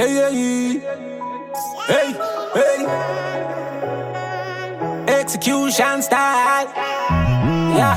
Hey, hey, hey, hey. Execution style. Yeah.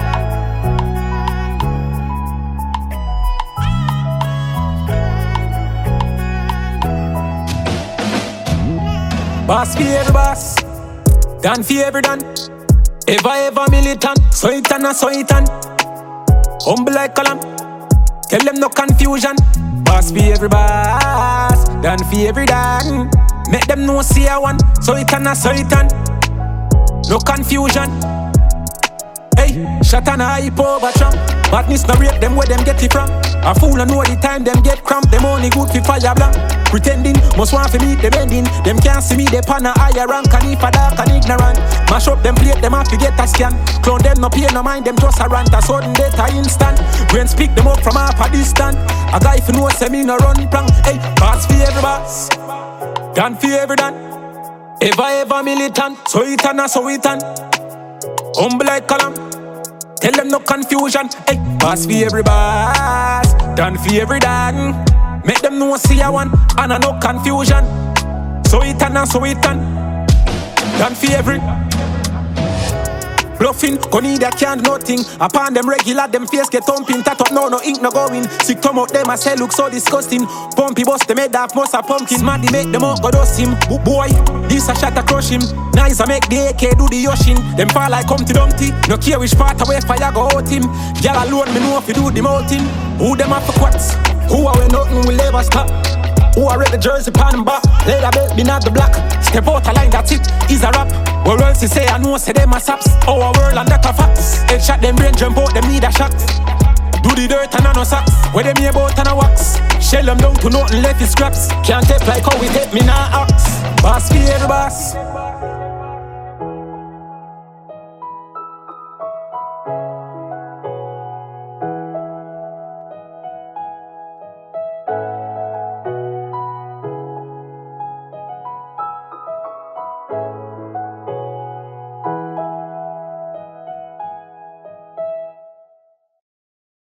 Boss for every boss, done for every done. Ever militant, so it and so it and. Humble like column, tell them no confusion. Boss for every boss, done for every done. Make them know see I one, so it and so it and. No confusion. Hey, shot and hype over Trump. Badness no rate them where them get it from. A fool and know the time them get cramp. Them only good for fire blank. Pretending, must want for me them ending. Them can't see me, they pan a higher rank. And if a dark and ignorant, mash up them plate, them have to get a scan. Clone them no pay no mind, them just a rant. A sudden data instant. When speak them up from half a distance. A guy for no say me no run prank. Hey, boss for every boss, done for every done. Ever militant, so it and so it and. Humble like column, tell them no confusion. Hey, boss for every boss, done for every done. Make them know see I one, and no confusion. So it and so it and. Done for every. Bluffing, go need a can't nothing. Upon them regular, them face get thumping. Tat up, no ink no going. Sick come out them, I say look so disgusting. Pumpy bust them head off, must a pumpkin. Smarty make them out, go dust him. Boy, this a shot a crush him. Nice I make the AK do the Yoshin. Them fall like Humpty Dumpty. No care which part away fire go out him. Girl alone, me know if you do the mountain. Who them have for quats? Who are we nothing will ever stop? Who are red the jersey pan back? Let a belt be not the black. Step out a line, that's it, is a rap. What else you say, I know, say them a saps. Our world and that a facts. Head shot them brain jump out, them need a shot. Do the dirt and a no socks. Where them here about and a wax. Shell them down to nothing left is scraps. Can't take like how we take me now axe. Boss for every boss,